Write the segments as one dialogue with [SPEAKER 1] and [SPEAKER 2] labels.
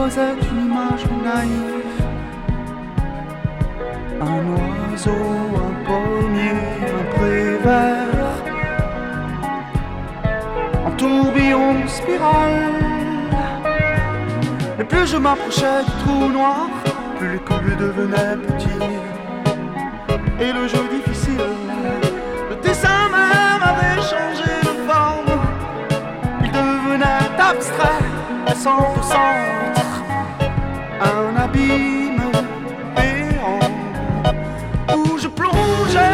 [SPEAKER 1] casse-noisette, une image naïve. Un oiseau, un pommier, un pré-vert, en tourbillon spirale. Et plus je m'approchais du trou noir, plus les coups devenaient petits et le jeu difficile. Le dessin même avait changé de forme, il devenait abstrait, sans au centre, un abîme béant où je plongeais.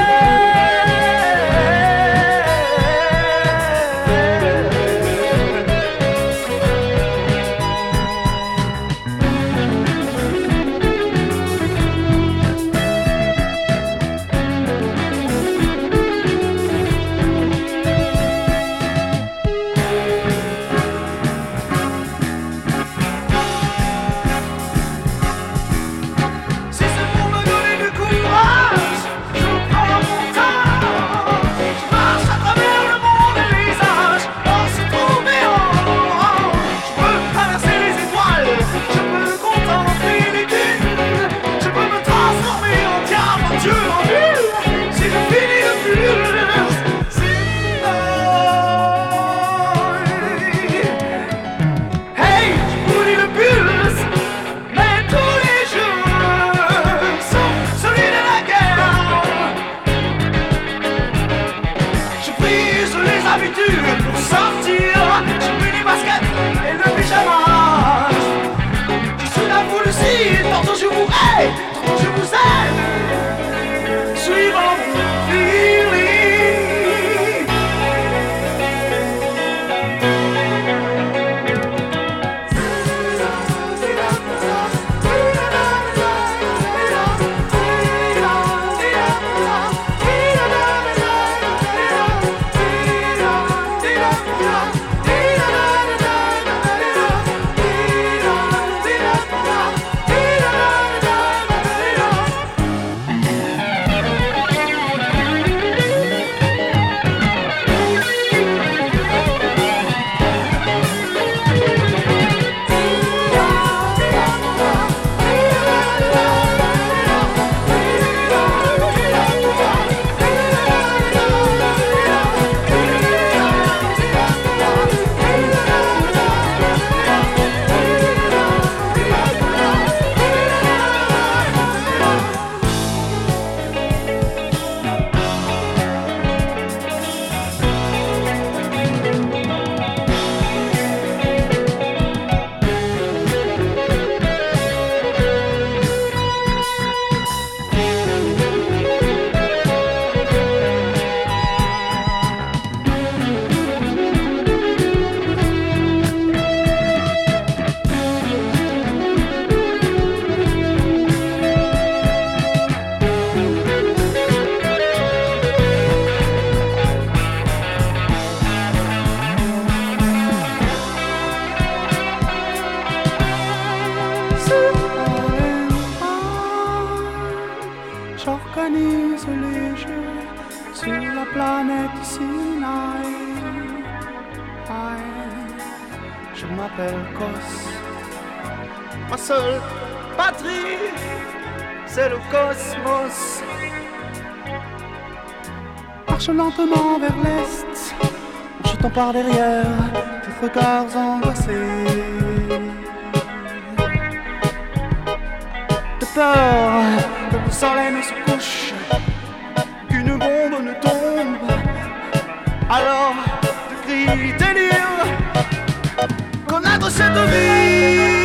[SPEAKER 1] Pour sortir, j'ai mis les baskets et le pyjama. Je suis là vous le cite, tantôt je vous hais, tantôt je vous aime, suivant mon feeling. J'organise les jeux sur la planète Sinaï. Je m'appelle Kos. Ma seule patrie, c'est le cosmos. Marche lentement vers l'est, je t'en par derrière, tes regards angoissés. De peur que le soleil ne se couche, qu'une bombe ne tombe. Alors, de cris délire, connaître cette vie.